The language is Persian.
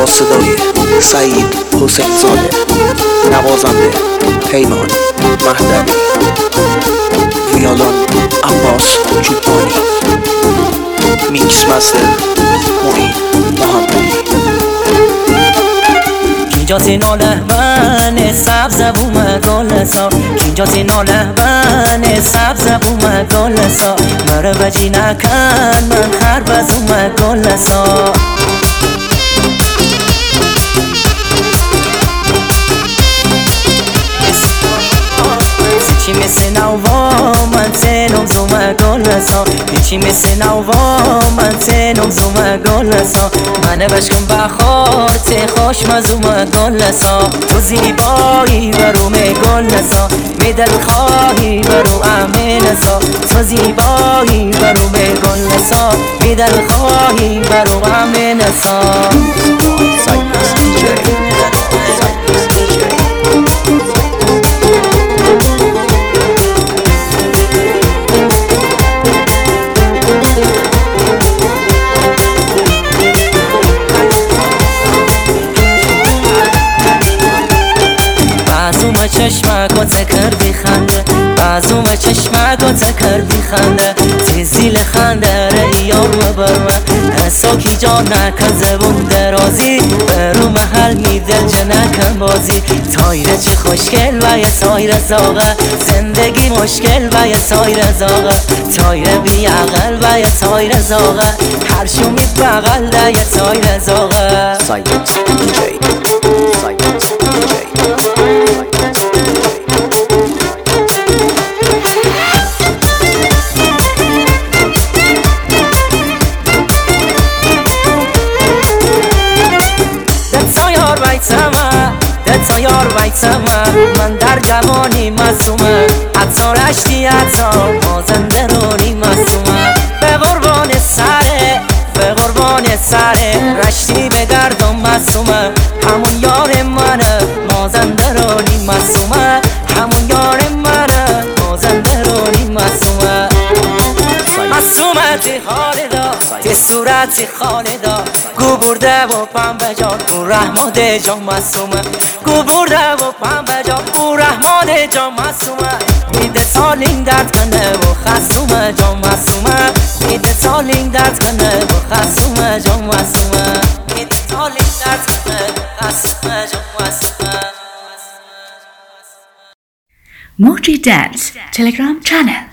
صدای سعید حسین زاده، نوازنده پیمان مهدوی، ویولون عباس چوبانی، میکس مستر معین محمدی. اینجا زیناله من سبز بوم گل سا، اینجا زیناله من سبز بوم گل سا، مرا بجی نکن من خربزوم گل سا. چی مثل نوا من تنم زوم گل سا، چی مثل نوا من تنم زوم گل سا، منه بشکم بخار ته خوش مزوم گل سا. تو زیبایی بروم گل سا، می دل خواهی برو امین سا. تو زیبایی بروم گل سا، می دل خواهی برو امین سا. بعضوم چشمکات کردی خنده، بعضوم چشمکات کردی خنده، تیزیل خنده ریار برمه ساکی جا نکن زبون درازی، برو محل میدل جه نکن بازی. تایره چه خوشگل و یه سایر زاغه، زندگی مشکل و یه سایر زاغه، تایره بی عقل و یه سایر زاغه، هر شومی بغل ده یه سایر زاغه. سایلنس دیجی، سایلنس دیجی. دتا یار ویتمه من در جوانی مصومه، حتی رشتی حتی مازنده رونی مصومه. به قربان سره به قربان سره رشتی به گردم مصومه، همون یار منه مازنده رونی مصومه، همون یار منه مازنده رونی مصومه. مصومتی خالدا تی صورتی خالدا، گو برده و پنبه جان او رحمت جان مصومه، گو برده و پنبه جان او رحمت جان مصومه. میده سالین درد کنه و خصومه جان مصومه، میده سالین درد کنه و خصومه جان مصومه، میده سالین درد کنه و خصومه جان مصومه. Moji Dance Telegram channel.